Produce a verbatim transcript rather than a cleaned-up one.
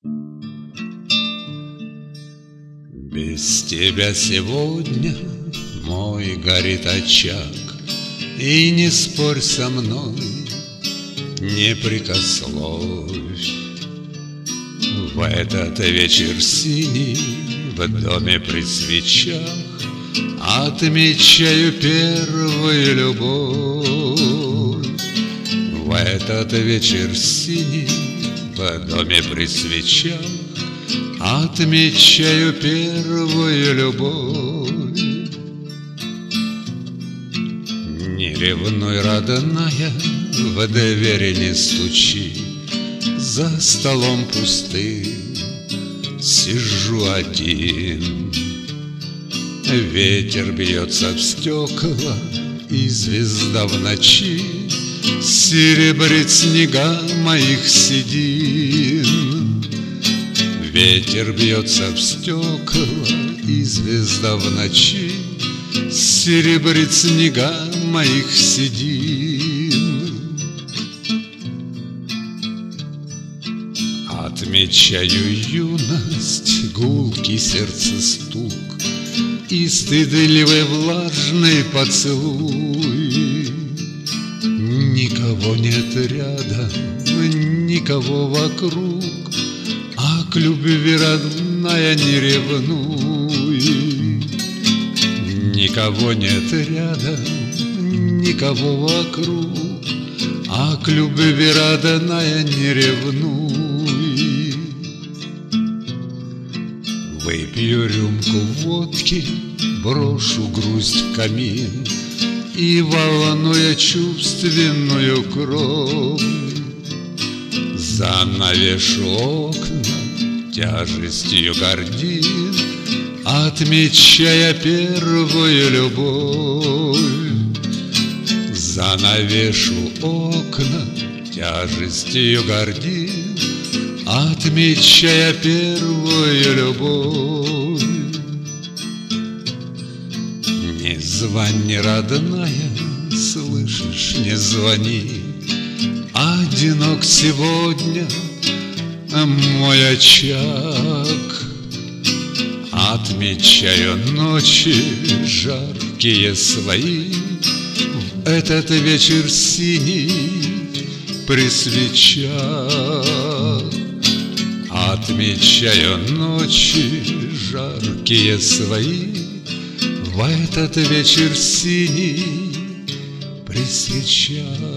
Без тебя сегодня мой горит очаг, и не спорь со мной, не прикословь. В этот вечер синий в доме при свечах отмечаю первую любовь. В этот вечер синий в доме при свечах отмечаю первую любовь. Не ревнуй, родная, в двери не стучи, за столом пустым сижу один. Ветер бьется в стекла, и звезда в ночи серебрит снега моих седин. Ветер бьется в стекла, и звезда в ночи серебрит снега моих седин. Отмечаю юность, гулкий сердца стук и стыдливый влажный поцелуй. Никого нет рядом, никого вокруг, а к любви, родная, не ревнуй. Никого нет рядом, никого вокруг, а к любви, родная, не ревнуй. Выпью рюмку водки, брошу грусть в камин и, волнуя чувственную кровь, занавешу окна тяжестью гордин, отмечая первую любовь. Занавешу окна тяжестью гордин, отмечая первую любовь. Не звони, родная, слышишь, не звони, одинок сегодня мой очаг. Отмечаю ночи жаркие свои в этот вечер синий при свечах. Отмечаю ночи жаркие свои в этот вечер синий при свечах.